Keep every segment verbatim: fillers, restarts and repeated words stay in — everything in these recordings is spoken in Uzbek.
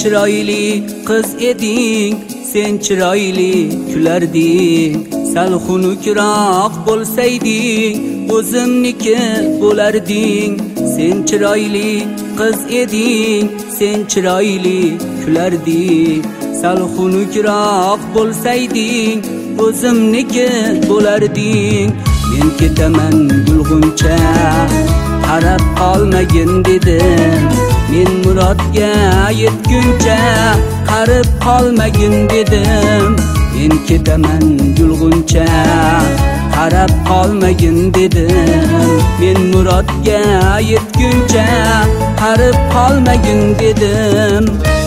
chiroyli qiz eding, sen chiroyli kularding. Sal xunukroq bo'lsayding, o'zimniki bo'larding. Sen chiroyli qiz eding, sen chiroyli kularding. Sal xunukroq bo'lsayding, o'zimniki bo'larding. Men ketaman gulg'uncha, qarab qolmagin dedim. Men murodga yetguncha, qarib qolmagin dedim. Men ketaman gulg'uncha, qarab qolmagin dedim. Men murodga yetguncha, qarib qolmagin dedim.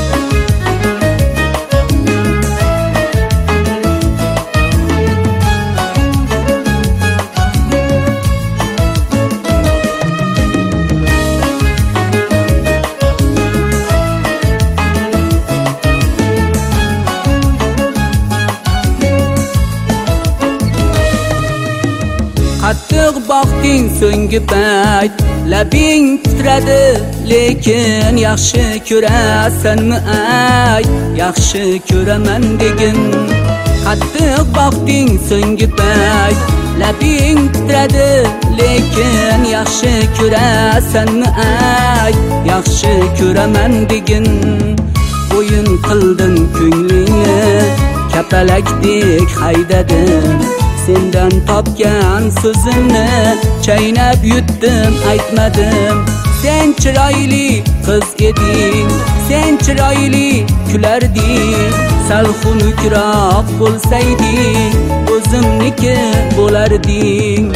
Qattiq boqding so'nggi payt, labing titradi, lekin yaxshi ko'rasanmi ay, yaxshi ko'raman degin. Qattiq boqding so'nggi payt, labing titradi, lekin yaxshi ko'rasanmi ay, yaxshi ko'raman degin. O'yin qildim ko'nglingni, kapalakdek haydadim. Sendan topgan so'zimni chaynab yutdim, aytmadim. Sen chiroyli qiz eding, sen chiroyli kularding. Sal xunukroq bo'lsayding, o'zimniki bo'larding.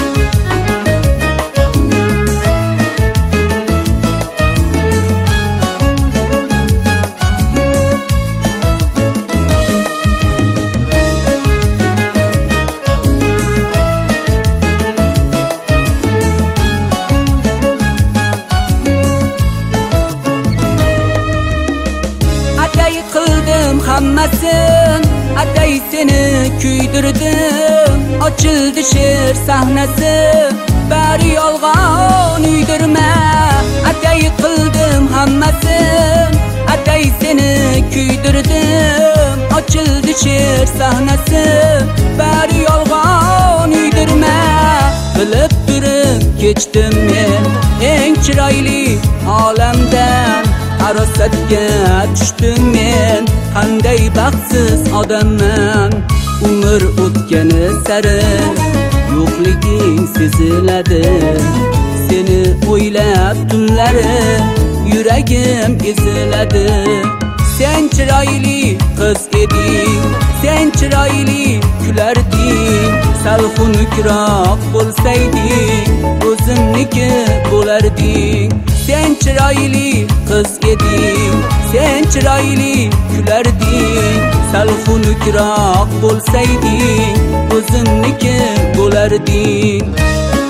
Qildim hammasin, atay seni kuydirdim. Ochildi she'r sahnasi, bari yolg'on uydirma. Atay qildim hammasin, atay seni kuydirdim. Ochildi she'r sahnasi, bari yolg'on uydirma. Bilib turib kechdim men eng chiroyli olamdan. Arosatga tushdim men, qanday baxtsiz odamman. Umr o'tgani sari yo'qliging seziladi. Seni o'ylab tunlari yuragim eziladi. Sen chiroyli qiz eding, sen chiroyli kularding. Sal xunukroq bo'lsayding, o'zimniki bo'larding. Sen chiroyli qiz eding, sen chiroyli kularding. Sal xunukroq bo'lsayding, o'zimniki bo'larding.